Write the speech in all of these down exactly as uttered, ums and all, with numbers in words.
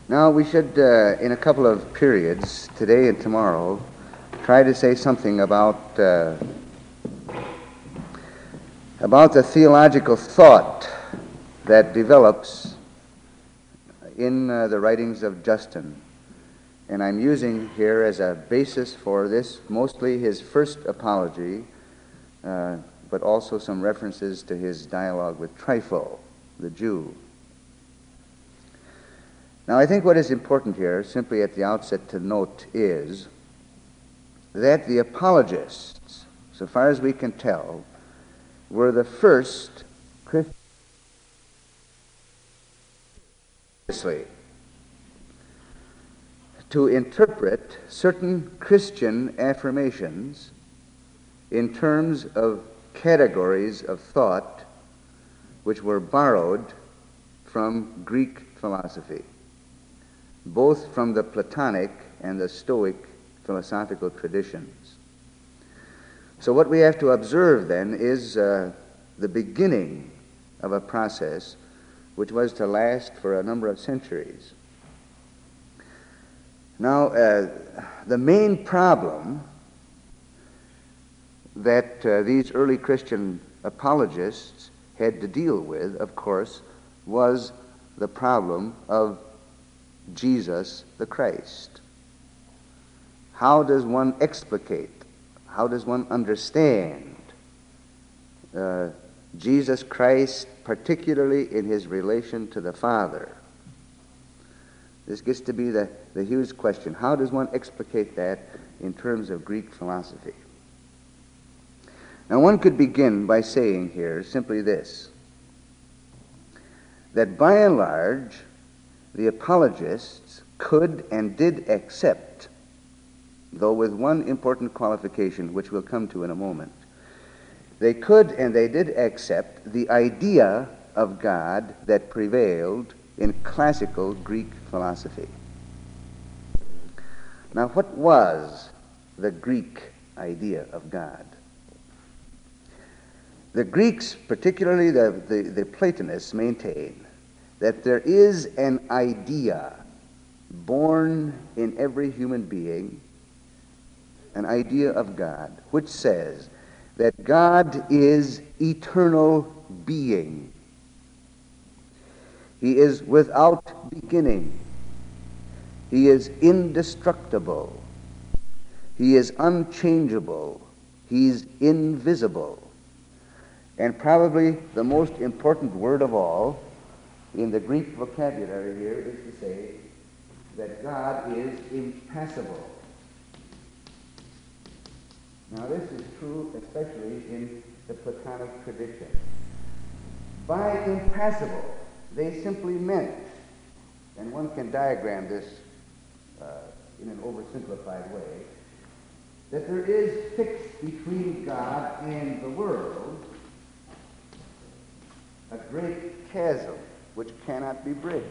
Now, we should, uh, in a couple of periods, today and tomorrow, try to say something about uh, about the theological thought that develops in uh, the writings of Justin. And I'm using here as a basis for this mostly his first apology, uh, but also some references to his dialogue with Trypho, the Jew. Now, I think what is important here, simply at the outset to note, is that the apologists, so far as we can tell, were the first Christians to interpret certain Christian affirmations in terms of categories of thought which were borrowed from Greek philosophy, both from the Platonic and the Stoic philosophical traditions. So what we have to observe then is uh, the beginning of a process which was to last for a number of centuries. Now, uh, the main problem that uh, these early Christian apologists had to deal with, of course, was the problem of Jesus the Christ. How does one explicate, how does one understand uh, Jesus Christ, particularly in his relation to the Father? This gets to be the, the huge question. How does one explicate that in terms of Greek philosophy? Now, one could begin by saying here simply this, that by and large, the apologists could and did accept, though with one important qualification, which we'll come to in a moment, they could and they did accept the idea of God that prevailed in classical Greek philosophy. Now, what was the Greek idea of God? The Greeks, particularly the, the, the Platonists, maintain that there is an idea born in every human being, an idea of God, which says that God is eternal being. He is without beginning. He is indestructible. He is unchangeable. He's invisible. And probably the most important word of all in the Greek vocabulary here is to say that God is impassible. Now, this is true especially in the Platonic tradition. By impassible, they simply meant, and one can diagram this uh, in an oversimplified way, that there is fixed between God and the world a great chasm which cannot be bridged.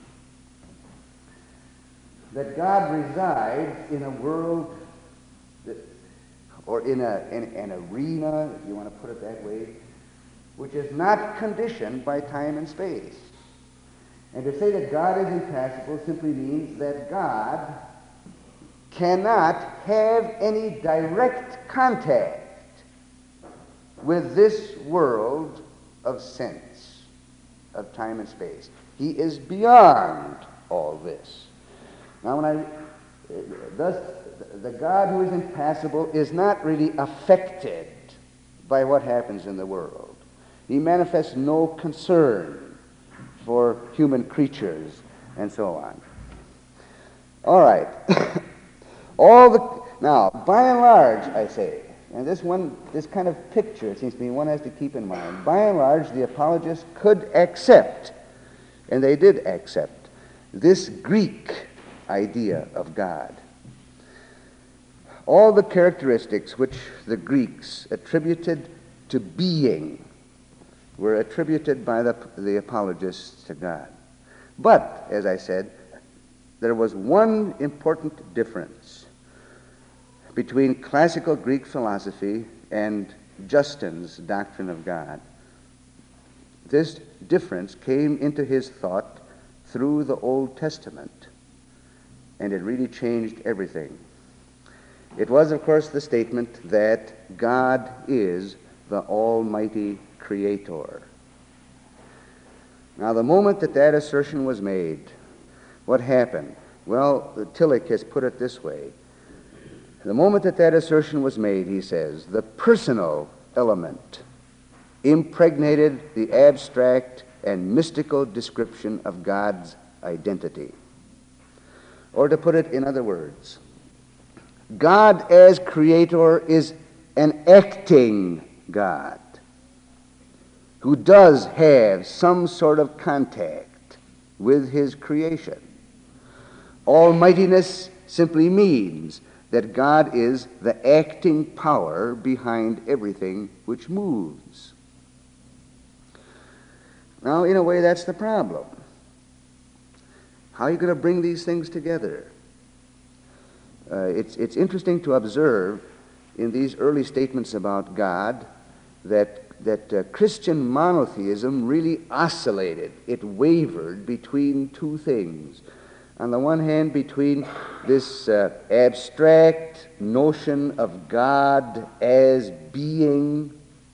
That God resides in a world that, or in, a, in an arena, if you want to put it that way, which is not conditioned by time and space. And to say that God is impassible simply means that God cannot have any direct contact with this world of sense, of time and space. He is beyond all this. Now, when I, thus, the God who is impassible is not really affected by what happens in the world. He manifests no concern for human creatures and so on. All right. All the now, by and large, I say, and this one, this kind of picture, it seems to me, one has to keep in mind. By and large, the apologists could accept, and they did accept, this Greek idea of God. All the characteristics which the Greeks attributed to being were attributed by the, the apologists to God. But, as I said, there was one important difference between classical Greek philosophy and Justin's doctrine of God. This difference came into his thought through the Old Testament, and it really changed everything. It was, of course, the statement that God is the Almighty Creator. Now, the moment that that assertion was made, what happened? Well, Tillich has put it this way. The moment that that assertion was made, he says, the personal element impregnated the abstract and mystical description of God's identity. Or to put it in other words, God as creator is an acting God who does have some sort of contact with his creation. Almightiness simply means that God is the acting power behind everything which moves. Now, in a way, that's the problem. How are you going to bring these things together? Uh, it's, it's interesting to observe in these early statements about God that, that uh, Christian monotheism really oscillated. It wavered between two things. On the one hand, between this uh, abstract notion of God as being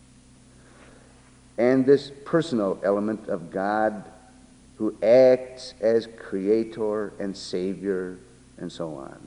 and this personal element of God who acts as creator and savior and so on.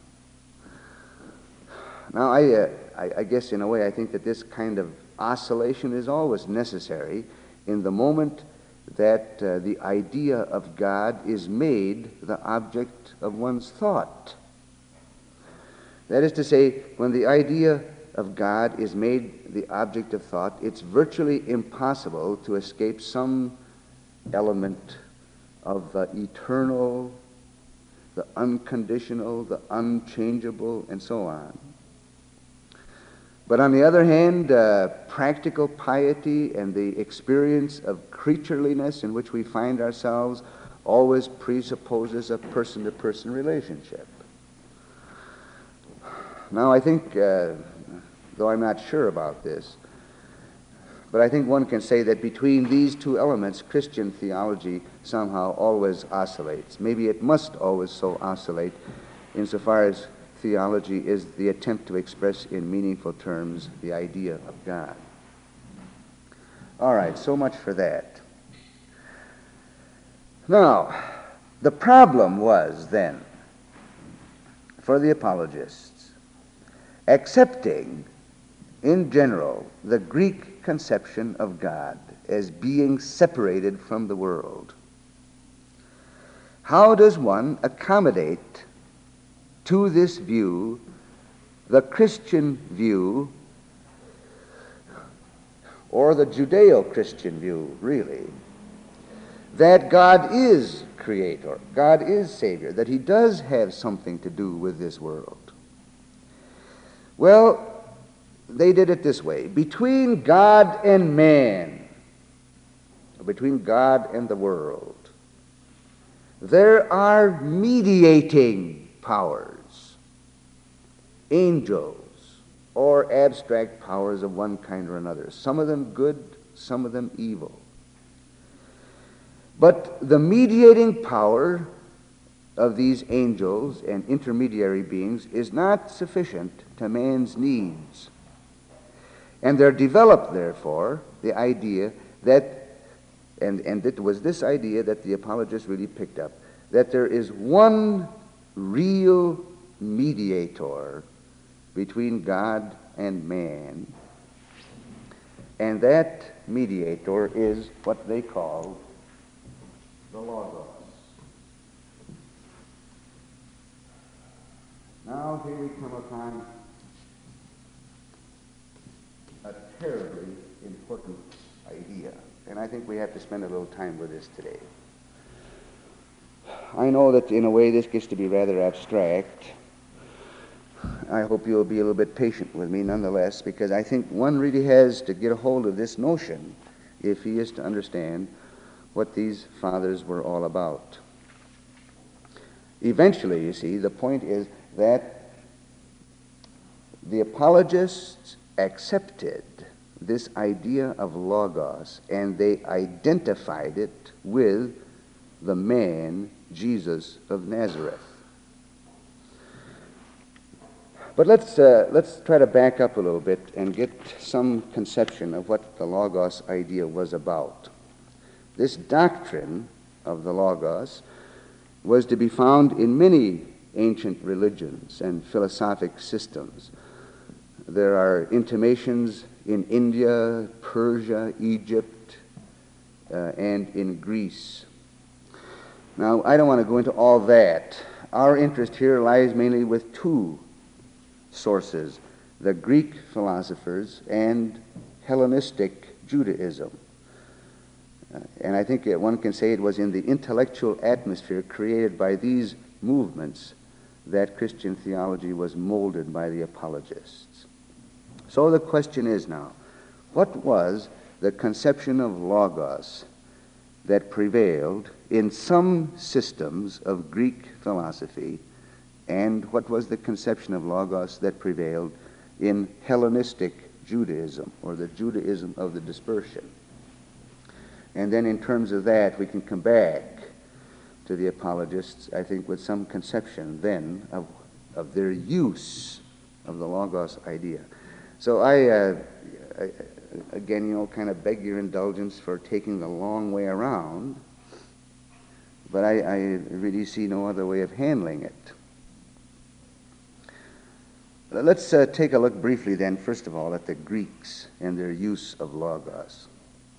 Now, I, uh, I, I guess in a way I think that this kind of oscillation is always necessary in the moment that uh, the idea of God is made the object of one's thought. That is to say, when the idea of God is made the object of thought, it's virtually impossible to escape some element of the eternal, the unconditional, the unchangeable, and so on. But on the other hand, uh, practical piety and the experience of creatureliness in which we find ourselves always presupposes a person-to-person relationship. Now, I think, uh, though I'm not sure about this, but I think one can say that between these two elements, Christian theology somehow always oscillates. Maybe it must always so oscillate insofar as theology is the attempt to express in meaningful terms the idea of God. All right, so much for that. Now, the problem was then, for the apologists, accepting in general the Greek conception of God as being separated from the world. How does one accommodate to this view the Christian view, or the Judeo-Christian view, really, that God is creator, God is savior, that he does have something to do with this world? Well, they did it this way. Between God and man, between God and the world, there are mediating powers, angels, or abstract powers of one kind or another, some of them good, some of them evil. But the mediating power of these angels and intermediary beings is not sufficient to man's needs. And there developed, therefore, the idea that, and, and it was this idea that the apologists really picked up, that there is one real mediator between God and man, and that mediator is what they call the Logos. Now here we come upon a terribly important idea, and I think we have to spend a little time with this today. I know that in a way this gets to be rather abstract. I hope you'll be a little bit patient with me nonetheless, because I think one really has to get a hold of this notion if he is to understand what these fathers were all about. Eventually, you see, the point is that the apologists accepted this idea of Logos, and they identified it with the man Jesus of Nazareth. But let's, uh, let's try to back up a little bit and get some conception of what the Logos idea was about. This doctrine of the Logos was to be found in many ancient religions and philosophic systems. There are intimations in India, Persia, Egypt, uh, and in Greece. Now, I don't want to go into all that. Our interest here lies mainly with two sources, the Greek philosophers and Hellenistic Judaism. Uh, and I think it, one can say it was in the intellectual atmosphere created by these movements that Christian theology was molded by the apologists. So the question is now, what was the conception of Logos that prevailed in some systems of Greek philosophy, and what was the conception of Logos that prevailed in Hellenistic Judaism, or the Judaism of the dispersion? And then in terms of that, we can come back to the apologists, I think, with some conception then of, of their use of the Logos idea. So I, uh, I, again, you know, kind of beg your indulgence for taking the long way around, but I, I really see no other way of handling it. Let's uh, take a look briefly then, first of all, at the Greeks and their use of Logos.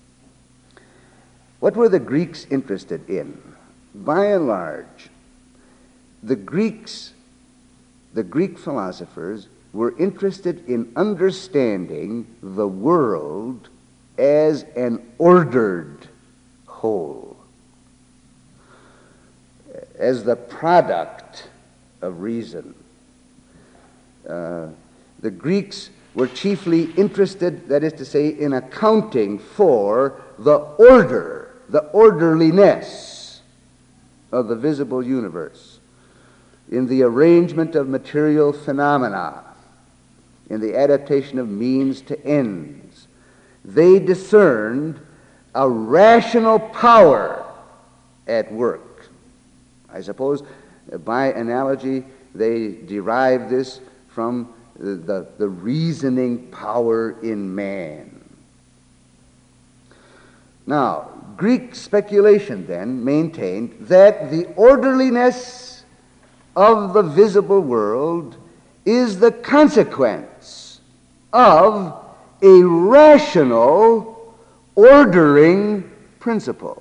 What were the Greeks interested in? By and large, the Greeks, the Greek philosophers, were interested in understanding the world as an ordered whole, as the product of reason. Uh, the Greeks were chiefly interested, that is to say, in accounting for the order, the orderliness of the visible universe, in the arrangement of material phenomena, in the adaptation of means to ends. They discerned a rational power at work. I suppose, by analogy, they derived this from the, the, the reasoning power in man. Now, Greek speculation then maintained that the orderliness of the visible world is the consequence of a rational ordering principle.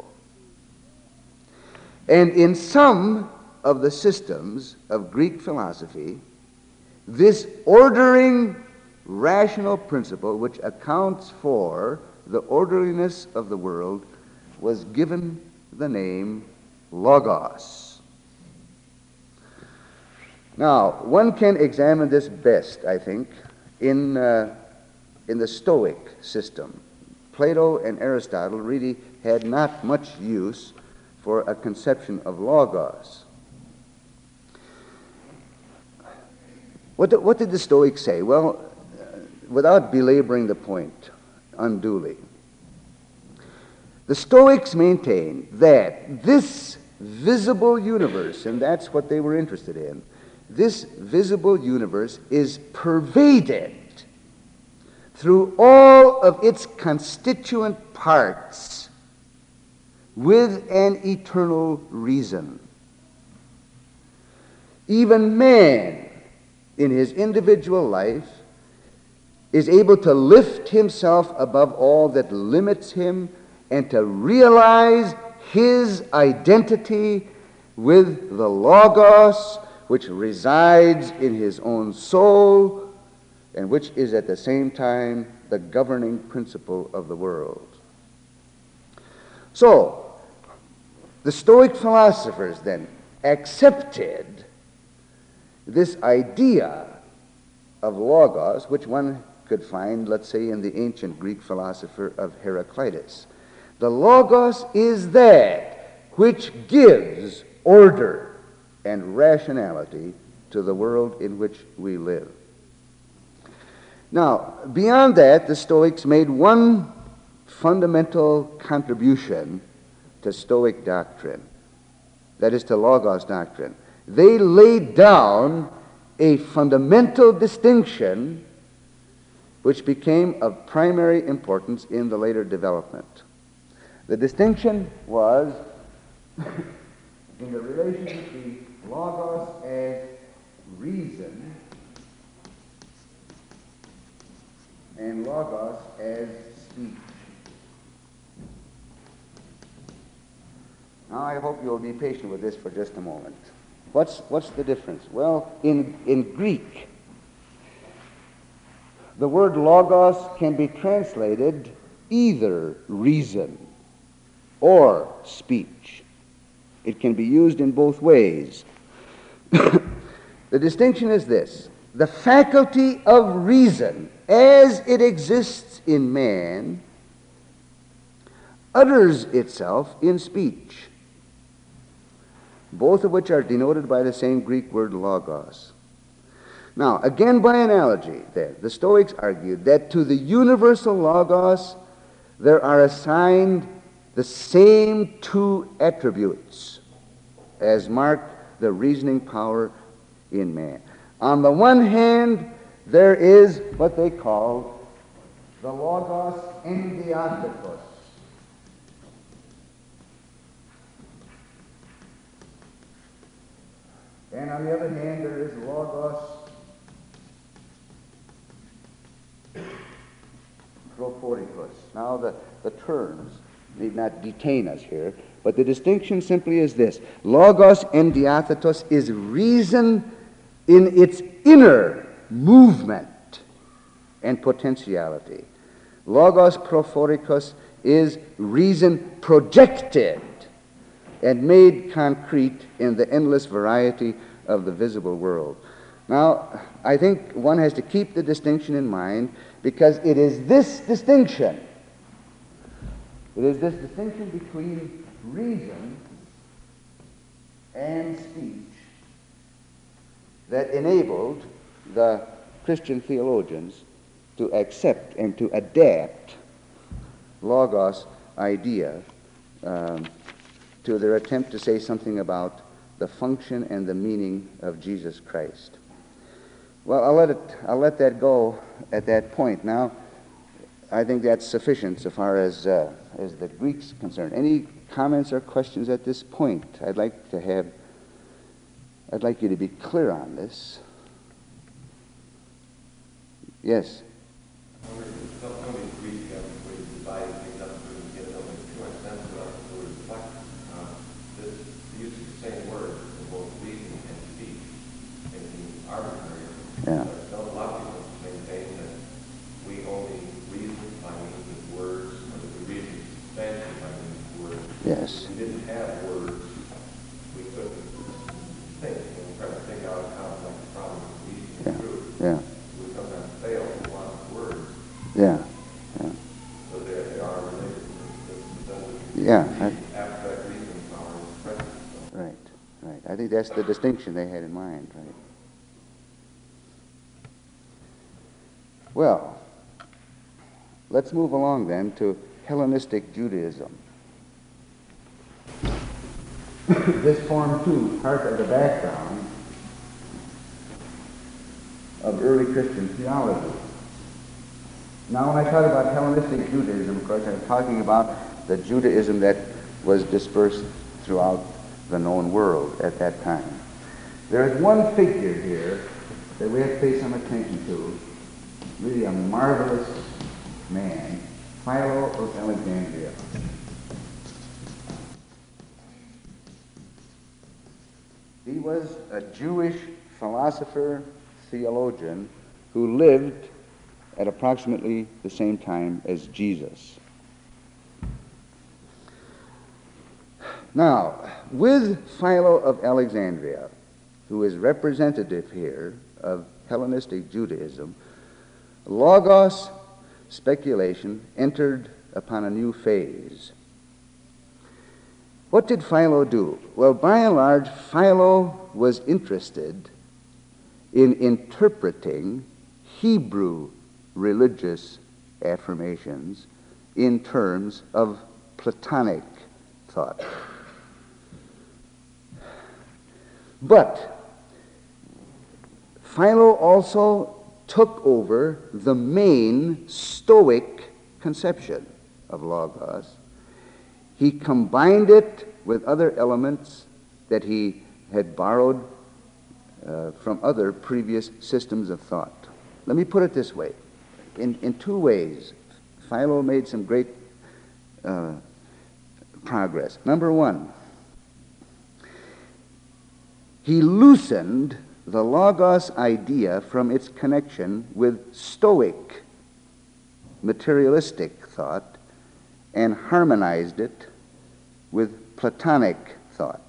And in some of the systems of Greek philosophy, this ordering rational principle, which accounts for the orderliness of the world, was given the name Logos. Now, one can examine this best, I think, in, uh, in the Stoic system. Plato and Aristotle really had not much use for a conception of Logos. What did, what did the Stoics say? Well, uh, without belaboring the point unduly, the Stoics maintained that this visible universe, and that's what they were interested in, this visible universe is pervaded through all of its constituent parts with an eternal reason. Even man, in his individual life, is able to lift himself above all that limits him and to realize his identity with the Logos, which resides in his own soul and which is at the same time the governing principle of the world. So, the Stoic philosophers then accepted this idea of Logos, which one could find, let's say, in the ancient Greek philosopher of Heraclitus. The Logos is that which gives order and rationality to the world in which we live. Now, beyond that, the Stoics made one fundamental contribution to Stoic doctrine. that is to Logos doctrine, they laid down a fundamental distinction which became of primary importance in the later development. The distinction was in the relation between Logos as reason and Logos as speech. Now I hope you'll be patient with this for just a moment. What's, what's the difference? Well, in, in Greek, the word logos can be translated either reason or speech. It can be used in both ways. The distinction is this: the faculty of reason, as it exists in man, utters itself in speech, both of which are denoted by the same Greek word logos. Now, again by analogy, then, the Stoics argued that to the universal logos there are assigned the same two attributes as mark the reasoning power in man. On the one hand, there is what they call the logos endiathekos. And on the other hand, there is logos prophorikos. Now, the, the terms need not detain us here, but the distinction simply is this: logos endiathetos is reason in its inner movement and potentiality. Logos prophorikos is reason projected and made concrete in the endless variety of the visible world. Now, I think one has to keep the distinction in mind, because it is this distinction, it is this distinction between reason and speech that enabled the Christian theologians to accept and to adapt logos idea um, to their attempt to say something about the function and the meaning of Jesus Christ. Well, I'll let it, I'll let that go at that point. Now, I think that's sufficient so far as uh, as the Greek's concerned. Any comments or questions at this point? I'd like to have, I'd like you to be clear on this. Yes. Yeah. So a lot of people maintain that we only reason by means of words, or that we reason substantially by means of words. Yes. If we didn't have words, we couldn't think. When we try to think out a complex problem, reasoning Yeah. through, Yeah. we sometimes fail with a lot of words. Yeah. Yeah. So they, they are related. Yeah. The abstract reasoning power is present. So. Right. Right. I think that's the distinction they had in mind. Right. Well, let's move along then to Hellenistic Judaism. This formed, too, part of the background of early Christian theology. Now, when I talk about Hellenistic Judaism, of course, I'm talking about the Judaism that was dispersed throughout the known world at that time. There is one figure here that we have to pay some attention to. Really a marvelous man, Philo of Alexandria. He was a Jewish philosopher, theologian, who lived at approximately the same time as Jesus. Now, with Philo of Alexandria, who is representative here of Hellenistic Judaism, Logos speculation entered upon a new phase. What did Philo do? Well, by and large, Philo was interested in interpreting Hebrew religious affirmations in terms of Platonic thought. But Philo also took over the main Stoic conception of Logos. He combined it with other elements that he had borrowed uh, from other previous systems of thought. Let me put it this way. In, in two ways, Philo made some great uh, progress. Number one, he loosened the Logos idea from its connection with Stoic materialistic thought and harmonized it with Platonic thought.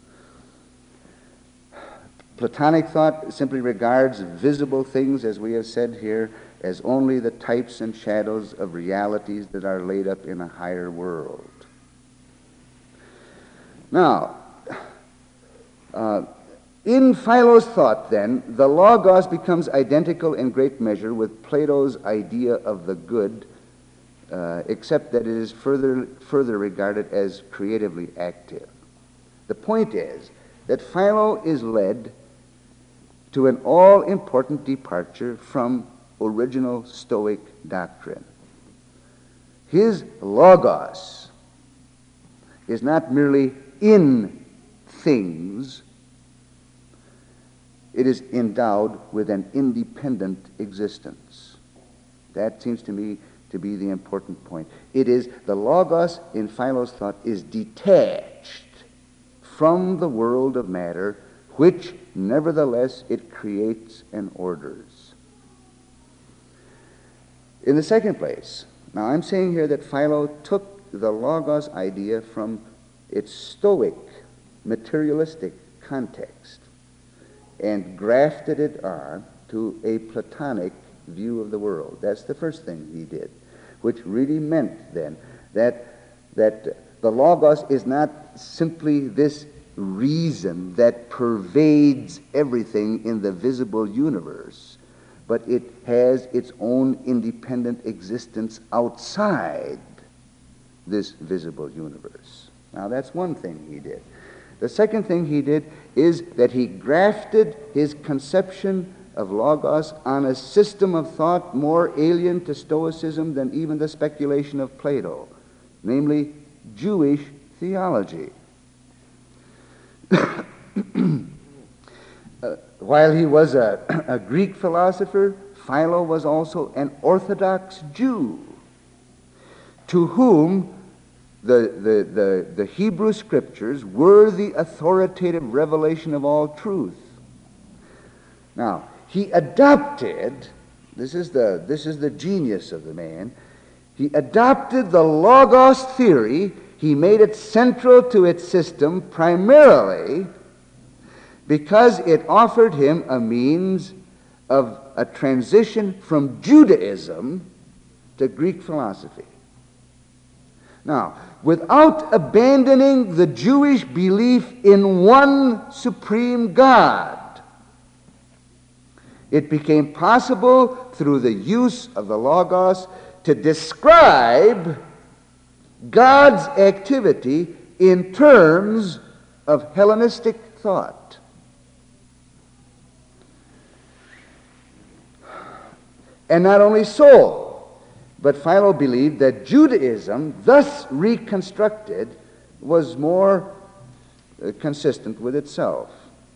Platonic thought simply regards visible things, as we have said here, as only the types and shadows of realities that are laid up in a higher world. Now, uh, in Philo's thought, then, the Logos becomes identical in great measure with Plato's idea of the good, uh, except that it is further, further regarded as creatively active. The point is that Philo is led to an all-important departure from original Stoic doctrine. His Logos is not merely in things, it is endowed with an independent existence. That seems to me to be the important point. It is, the Logos in Philo's thought is detached from the world of matter, which nevertheless it creates and orders. In the second place, now I'm saying here that Philo took the Logos idea from its Stoic, materialistic context and grafted it on to a Platonic view of the world. That's the first thing he did, which really meant then that, that the Logos is not simply this reason that pervades everything in the visible universe, but it has its own independent existence outside this visible universe. Now that's one thing he did. The second thing he did is that he grafted his conception of Logos on a system of thought more alien to Stoicism than even the speculation of Plato, namely Jewish theology. uh, while he was a, a Greek philosopher, Philo was also an Orthodox Jew to whom the, the, the, the Hebrew Scriptures were the authoritative revelation of all truth. Now, he adopted, this is the, this is the genius of the man, he adopted the Logos theory. He made it central to its system primarily because it offered him a means of a transition from Judaism to Greek philosophy. Now, without abandoning the Jewish belief in one supreme God, it became possible through the use of the Logos to describe God's activity in terms of Hellenistic thought. And not only so, but Philo believed that Judaism, thus reconstructed, was more uh, consistent with itself.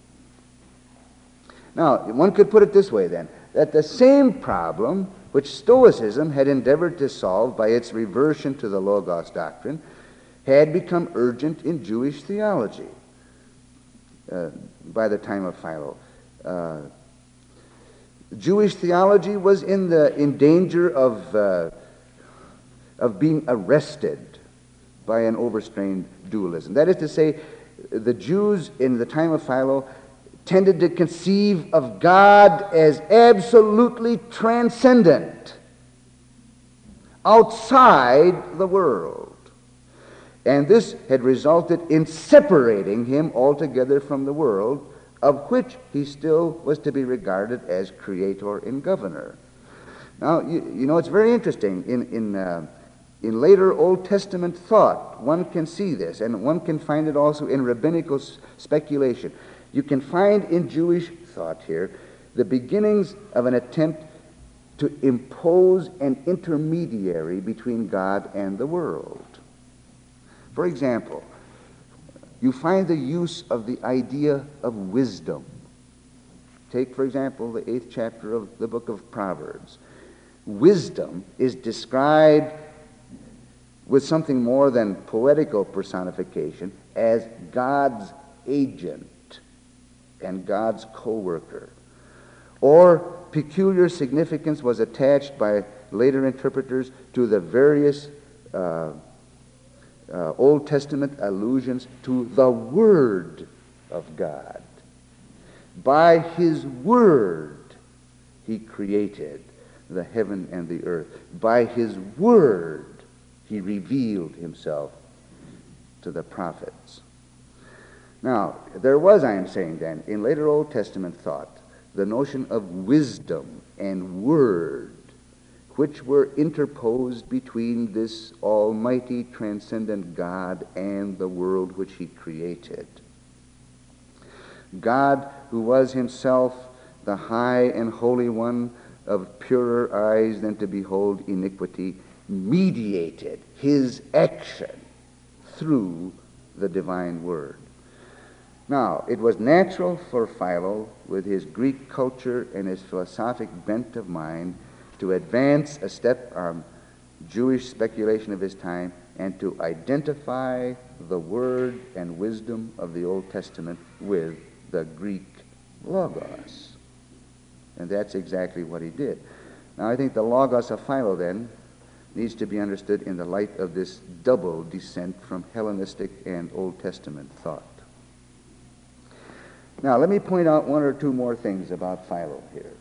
Now, one could put it this way then, that the same problem which Stoicism had endeavored to solve by its reversion to the Logos doctrine had become urgent in Jewish theology uh, by the time of Philo. Uh, Jewish theology was in the in danger of uh, of being arrested by an overstrained dualism. That is to say, the Jews in the time of Philo tended to conceive of God as absolutely transcendent, outside the world. And this had resulted in separating him altogether from the world, of which he still was to be regarded as creator and governor. Now, you, you know, it's very interesting. In, in, uh, in later Old Testament thought, one can see this, and one can find it also in rabbinical s- speculation. You can find in Jewish thought here the beginnings of an attempt to impose an intermediary between God and the world. For example, you find the use of the idea of wisdom. Take, for example, the eighth chapter of the book of Proverbs. Wisdom is described with something more than poetical personification as God's agent and God's co-worker. Or peculiar significance was attached by later interpreters to the various uh, uh, Old Testament allusions to the Word of God. By His Word He created the heaven and the earth. By His Word He revealed Himself to the prophets. Now, there was, I am saying then, in later Old Testament thought, the notion of wisdom and word, which were interposed between this almighty, transcendent God and the world which He created. God, who was Himself the high and holy one, of purer eyes than to behold iniquity, mediated His action through the divine Word. Now, it was natural for Philo, with his Greek culture and his philosophic bent of mind, to advance a step on Jewish speculation of his time and to identify the word and wisdom of the Old Testament with the Greek logos. And that's exactly what he did. Now, I think the logos of Philo, then, needs to be understood in the light of this double descent from Hellenistic and Old Testament thought. Now, let me point out one or two more things about Philo here.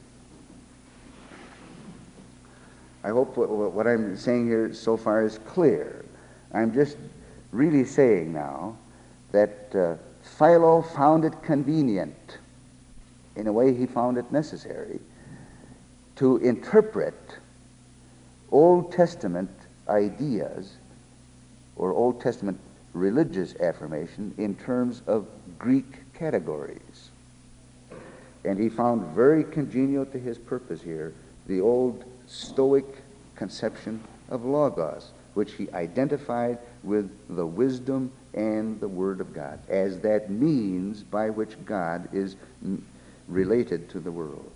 I hope what, what I'm saying here so far is clear. I'm just really saying now that uh, Philo found it convenient, in a way he found it necessary, to interpret Old Testament ideas or Old Testament religious affirmation in terms of Greek categories. And he found very congenial to his purpose here the old Stoic conception of logos, which he identified with the wisdom and the Word of God as that means by which God is n- related to the world.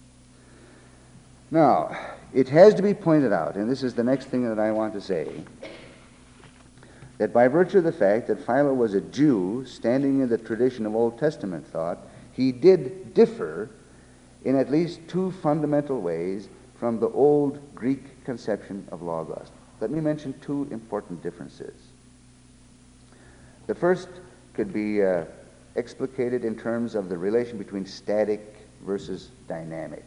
Now, it has to be pointed out, and this is the next thing that I want to say, that by virtue of the fact that Philo was a Jew standing in the tradition of Old Testament thought, he did differ in at least two fundamental ways from the old Greek conception of logos. Let me mention two important differences. The first could be uh, explicated in terms of the relation between static versus dynamic.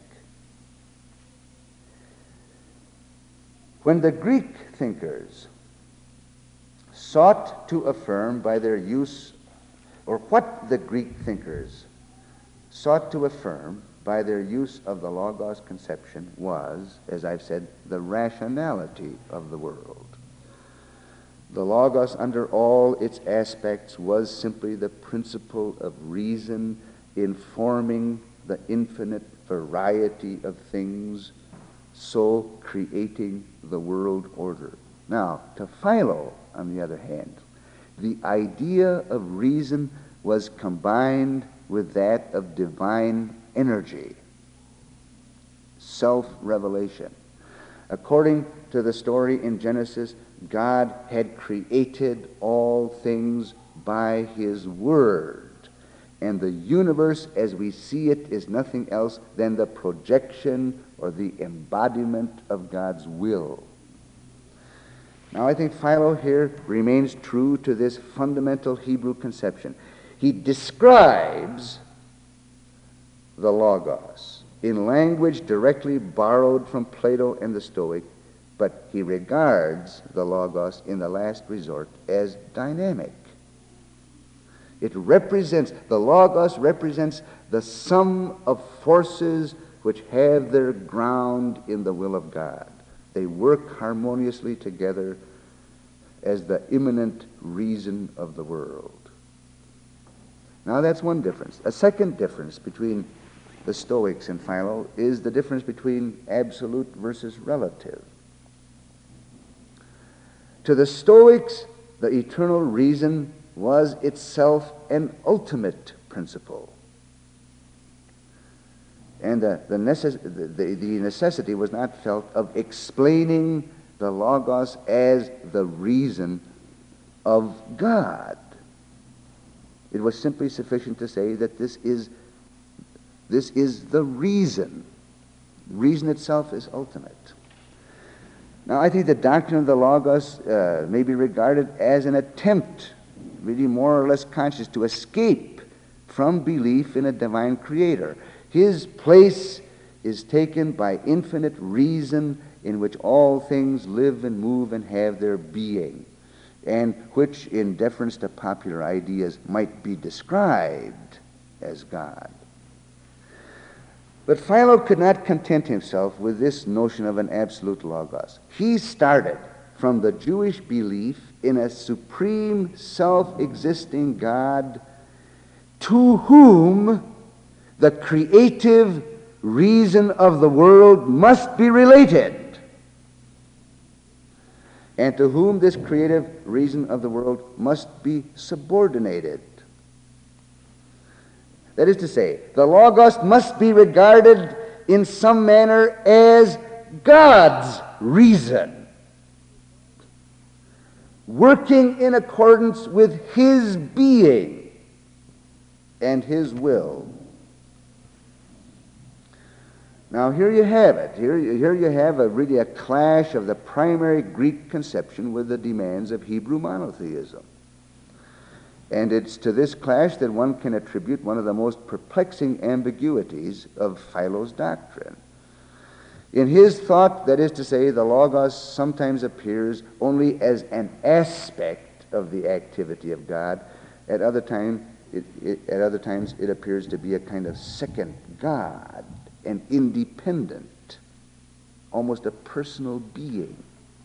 When the Greek thinkers sought to affirm by their use, or what the Greek thinkers sought to affirm by their use of the Logos conception was, as I've said, the rationality of the world. The Logos, under all its aspects, was simply the principle of reason informing the infinite variety of things, so creating the world order. Now, to Philo, on the other hand, the idea of reason was combined with that of divine energy, self-revelation. According to the story in Genesis, God had created all things by His Word, and the universe as we see it is nothing else than the projection or the embodiment of God's will. Now, I think Philo here remains true to this fundamental Hebrew conception. He describes the Logos in language directly borrowed from Plato and the Stoic, but he regards the Logos in the last resort as dynamic. It represents, the Logos represents the sum of forces which have their ground in the will of God. They work harmoniously together as the immanent reason of the world. Now that's one difference. A second difference between the Stoics and Philo is the difference between absolute versus relative. To the Stoics, the eternal reason was itself an ultimate principle. And the, the, necess- the, the necessity was not felt of explaining the Logos as the reason of God. It was simply sufficient to say that this is, this is the reason. Reason itself is ultimate. Now, I think the doctrine of the Logos uh, may be regarded as an attempt, really more or less conscious, to escape from belief in a divine creator. His place is taken by infinite reason in which all things live and move and have their being, and which, in deference to popular ideas, might be described as God. But Philo could not content himself with this notion of an absolute Logos. He started from the Jewish belief in a supreme, self-existing God to whom the creative reason of the world must be related, and to whom this creative reason of the world must be subordinated. That is to say, the Logos must be regarded in some manner as God's reason, working in accordance with His being and His will. Now here you have it. Here, here you have a, really a clash of the primary Greek conception with the demands of Hebrew monotheism. And it's to this clash that one can attribute one of the most perplexing ambiguities of Philo's doctrine. In his thought, that is to say, the Logos sometimes appears only as an aspect of the activity of God. At other, time, it, it, at other times, it appears to be a kind of second God, an independent, almost a personal being.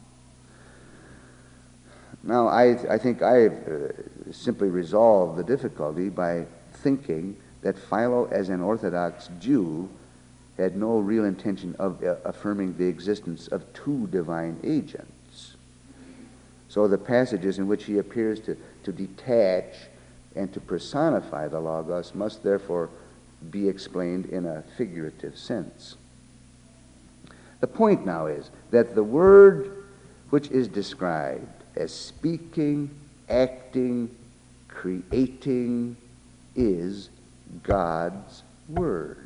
Now, I, I think I've uh, simply resolved the difficulty by thinking that Philo, as an Orthodox Jew, had no real intention of uh, affirming the existence of two divine agents. So the passages in which he appears to, to detach and to personify the Logos must therefore be explained in a figurative sense. The point now is that the word which is described as speaking, acting, creating is God's Word.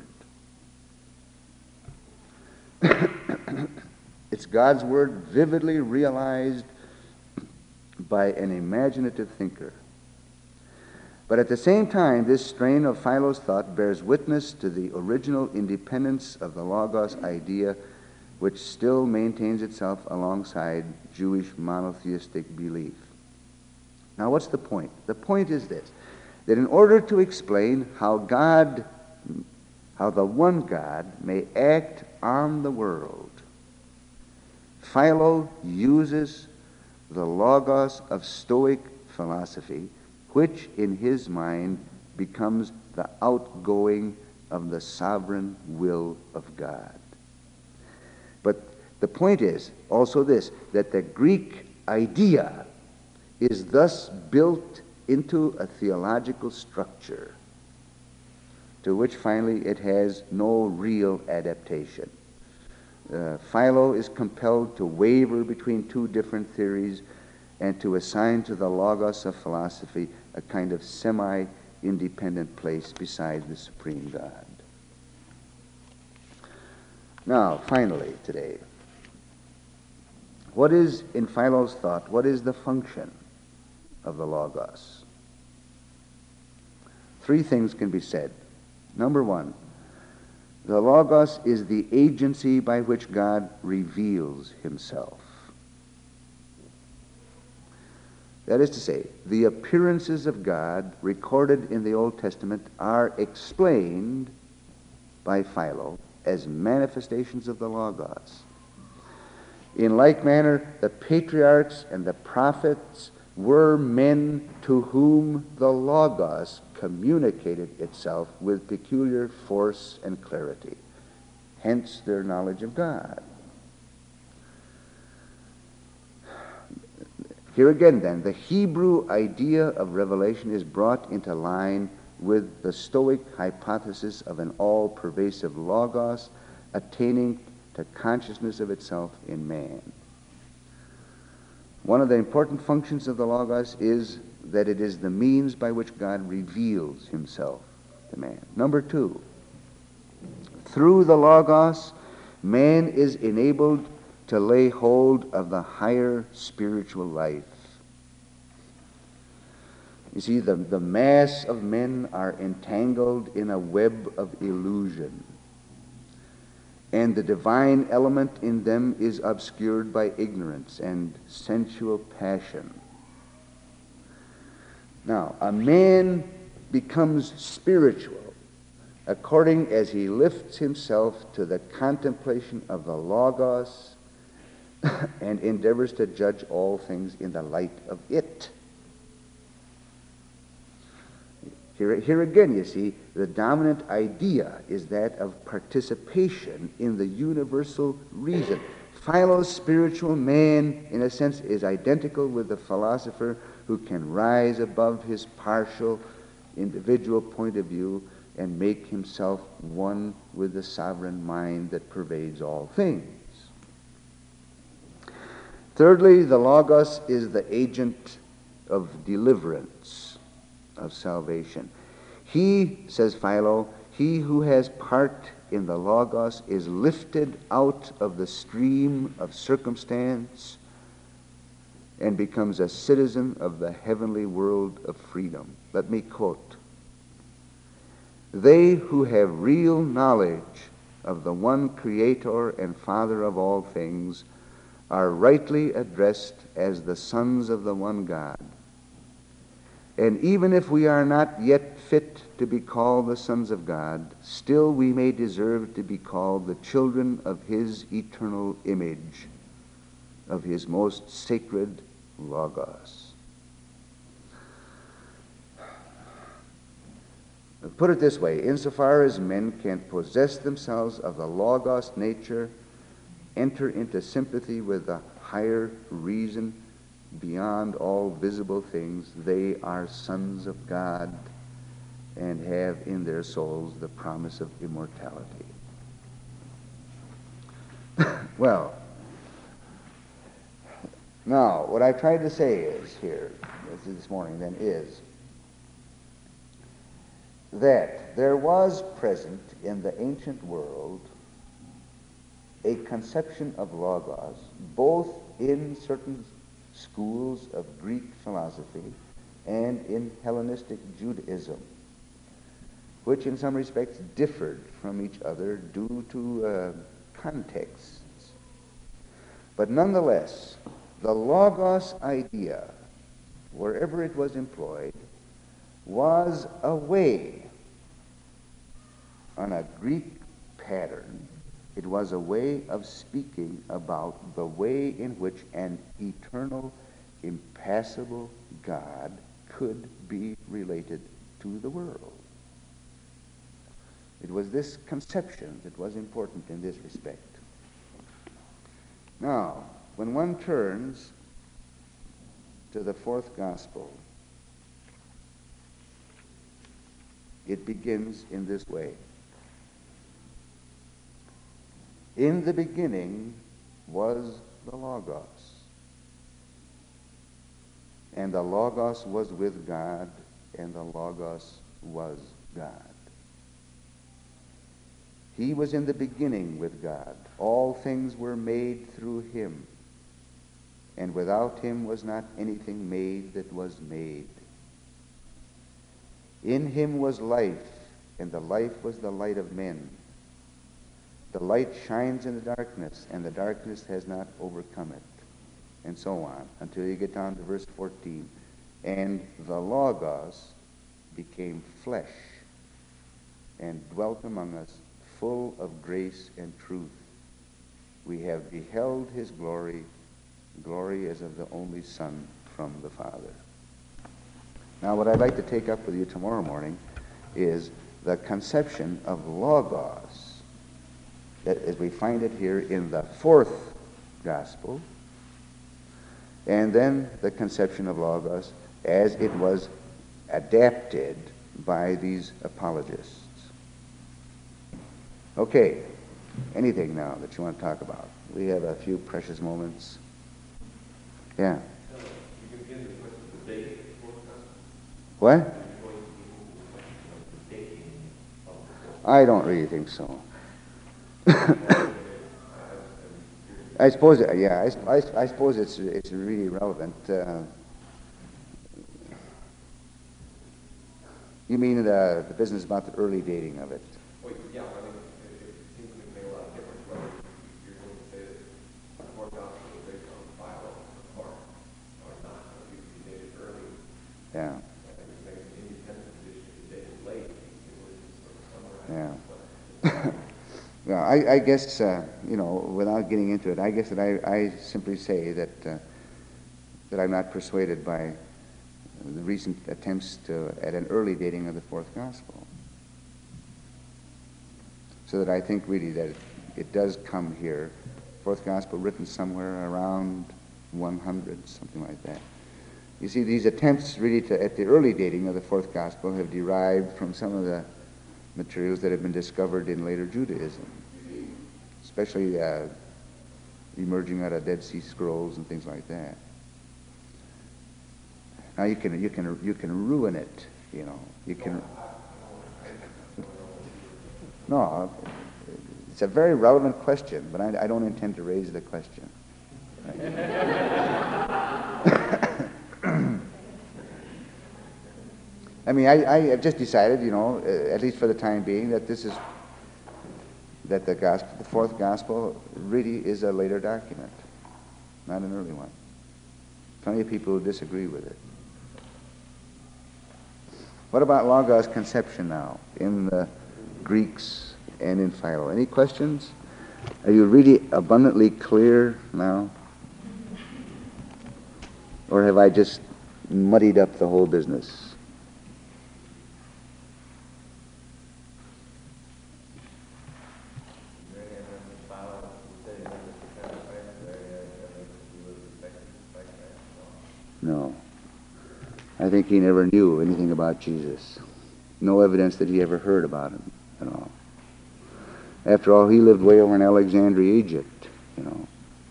It's God's Word vividly realized by an imaginative thinker. But at the same time, this strain of Philo's thought bears witness to the original independence of the Logos idea, which still maintains itself alongside Jewish monotheistic belief. Now, what's the point? The point is this, that in order to explain how God, how the one God may act on the world, Philo uses the Logos of Stoic philosophy, which in his mind becomes the outgoing of the sovereign will of God. But the point is also this, that the Greek idea is thus built into a theological structure to which finally it has no real adaptation. Uh, Philo is compelled to waver between two different theories and to assign to the Logos of philosophy a kind of semi-independent place beside the supreme God. Now, finally, today, what is, in Philo's thought, what is the function of the Logos? Three things can be said. Number one, the Logos is the agency by which God reveals himself. That is to say, the appearances of God recorded in the Old Testament are explained by Philo as manifestations of the Logos. In like manner, the patriarchs and the prophets were men to whom the Logos communicated itself with peculiar force and clarity, hence their knowledge of God. Here again, then, the Hebrew idea of revelation is brought into line with the Stoic hypothesis of an all-pervasive Logos attaining to consciousness of itself in man. One of the important functions of the Logos is that it is the means by which God reveals himself to man. Number two, through the Logos, man is enabled to lay hold of the higher spiritual life. You see, the, the mass of men are entangled in a web of illusion, and the divine element in them is obscured by ignorance and sensual passion. Now, a man becomes spiritual according as he lifts himself to the contemplation of the Logos and endeavors to judge all things in the light of it. Here, here again, you see, the dominant idea is that of participation in the universal reason. Philo's spiritual man, in a sense, is identical with the philosopher who can rise above his partial individual point of view and make himself one with the sovereign mind that pervades all things. Thirdly, the Logos is the agent of deliverance, of salvation. He, says Philo, he who has part in the Logos is lifted out of the stream of circumstance and becomes a citizen of the heavenly world of freedom. Let me quote, "They who have real knowledge of the one Creator and Father of all things are rightly addressed as the sons of the one God. And even if we are not yet fit to be called the sons of God, still we may deserve to be called the children of his eternal image, of his most sacred Logos." Put it this way, insofar as men can possess themselves of the Logos nature, enter into sympathy with the higher reason beyond all visible things, they are sons of God and have in their souls the promise of immortality. Well, now, what I've tried to say is here, this morning then, is that there was present in the ancient world a conception of Logos, both in certain schools of Greek philosophy and in Hellenistic Judaism, which in some respects differed from each other due to uh, contexts. But nonetheless, the Logos idea, wherever it was employed, was a way, on a Greek pattern, it was a way of speaking about the way in which an eternal, impassible God could be related to the world. It was this conception that was important in this respect. Now, when one turns to the fourth gospel, it begins in this way. In the beginning was the Logos, and the Logos was with God, and the Logos was God. He was in the beginning with God. All things were made through him, and without him was not anything made that was made. In him was life, and the life was the light of men. The light shines in the darkness, and the darkness has not overcome it. And so on, until you get down to verse fourteen. And the Logos became flesh and dwelt among us, full of grace and truth. We have beheld his glory, glory as of the only Son from the Father. Now, what I'd like to take up with you tomorrow morning is the conception of Logos, that as we find it here in the fourth gospel, and then the conception of Logos as it was adapted by these apologists. Okay, anything now that you want to talk about? We have a few precious moments. Yeah. You can begin with the date for us. What? I don't really think so. I suppose, yeah, I, I, I suppose it's it's really relevant. Uh, you mean the the business about the early dating of it? Well, yeah, I mean, it, it seems to make a lot of difference whether you're going to say that the fourth gospel is based on Philo or or not. If you date it early, Yeah. I think it makes an independent position. If you date it late, it was sort of summarize. Yeah. Well, I, I guess, uh, you know, without getting into it, I guess that I, I simply say that uh, that I'm not persuaded by the recent attempts to at an early dating of the fourth gospel. So that I think really that it, it does come here, fourth gospel written somewhere around one hundred, something like that. You see, these attempts really to at the early dating of the fourth gospel have derived from some of the materials that have been discovered in later Judaism, especially uh, emerging out of Dead Sea Scrolls and things like that. Now you can you can you can ruin it, you know. You can. No, it's a very relevant question, but I, I don't intend to raise the question. I mean, I, I have just decided, you know, uh, at least for the time being, that this is, that the gospel, the fourth gospel really is a later document, not an early one. Plenty of people who disagree with it. What about Logos conception now in the Greeks and in Philo? Any questions? Are you really abundantly clear now? Or have I just muddied up the whole business? No. I think he never knew anything about Jesus. No evidence that he ever heard about him at all. After all, he lived way over in Alexandria, Egypt, you know.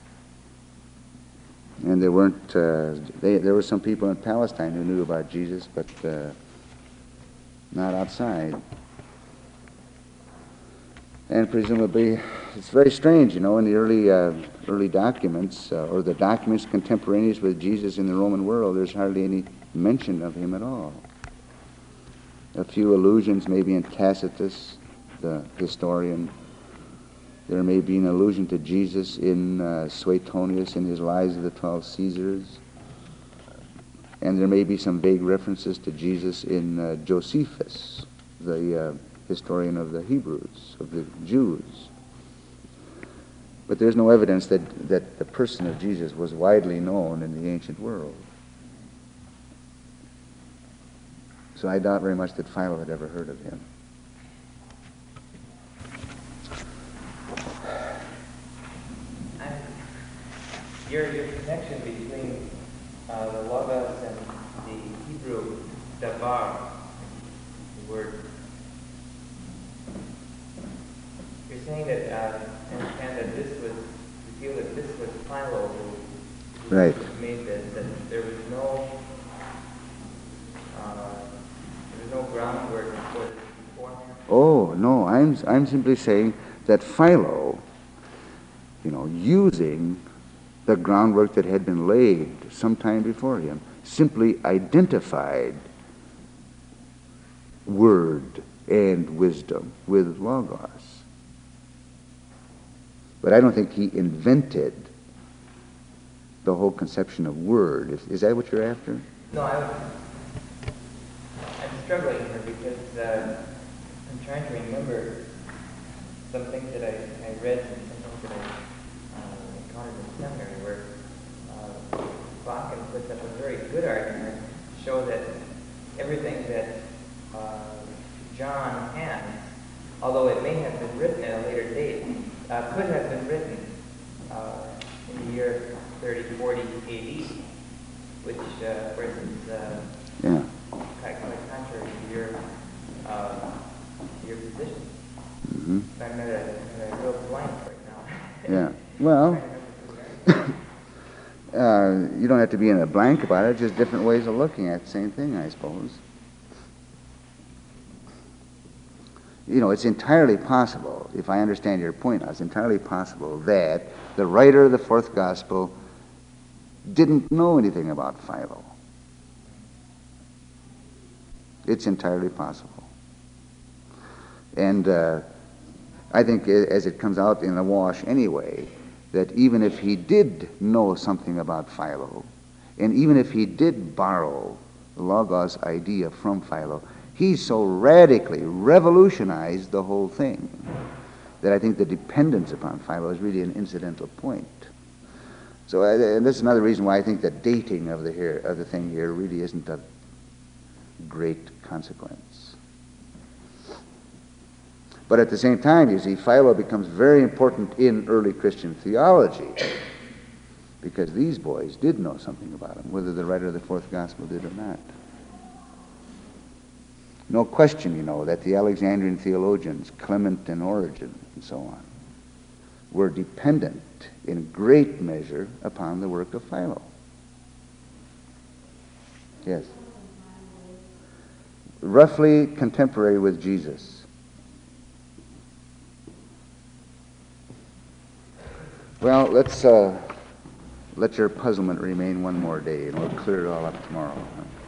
And there weren't, uh, they, there were some people in Palestine who knew about Jesus, but uh, not outside. And presumably, it's very strange, you know, in the early uh, early documents, uh, or the documents contemporaneous with Jesus in the Roman world, there's hardly any mention of him at all. A few allusions maybe in Tacitus, the historian. There may be an allusion to Jesus in uh, Suetonius in his Lives of the Twelve Caesars. And there may be some vague references to Jesus in uh, Josephus, the uh, historian of the Hebrews, of the Jews. But there's no evidence that, that the person of Jesus was widely known in the ancient world. So I doubt very much that Philo had ever heard of him. Your, your connection between uh, the Logos and the Hebrew davar, the word, you're saying that, uh, and, and that this was, you feel that this was Philo who, who Right. made this, that there was no, uh, there was no groundwork for this beforehand? Oh, no, I'm, I'm simply saying that Philo, you know, using the groundwork that had been laid some time before him, simply identified word and wisdom with Logos. But I don't think he invented the whole conception of word. Is, is that what you're after? No, I, I'm struggling here because uh, I'm trying to remember some things that I, I read and some things that I uh, encountered in seminary where uh, Bach and put up a very good argument to show that everything that uh, John has, although it may have been written at a later date, uh, could have been written uh, in the year thirty forty A D, which, uh, for instance, uh, Yeah. quite, quite contrary to your, uh, your position. Mm-hmm. I'm at a, at a real blank right now. Yeah. Well, uh, you don't have to be in a blank about it. Just different ways of looking at the same thing, I suppose. You know, it's entirely possible, if I understand your point now, it's entirely possible that the writer of the fourth gospel didn't know anything about Philo. It's entirely possible. And uh, I think as it comes out in the wash anyway, that even if he did know something about Philo, and even if he did borrow the Logos idea from Philo, he so radically revolutionized the whole thing that I think the dependence upon Philo is really an incidental point. So, uh, and this is another reason why I think that dating of the here of the thing here really isn't of great consequence. But at the same time, you see, Philo becomes very important in early Christian theology because these boys did know something about him, whether the writer of the fourth gospel did or not. No question, you know, that the Alexandrian theologians, Clement and Origen and so on, were dependent in great measure upon the work of Philo. Yes. Roughly contemporary with Jesus. Well, let's uh, let your puzzlement remain one more day, and we'll clear it all up tomorrow.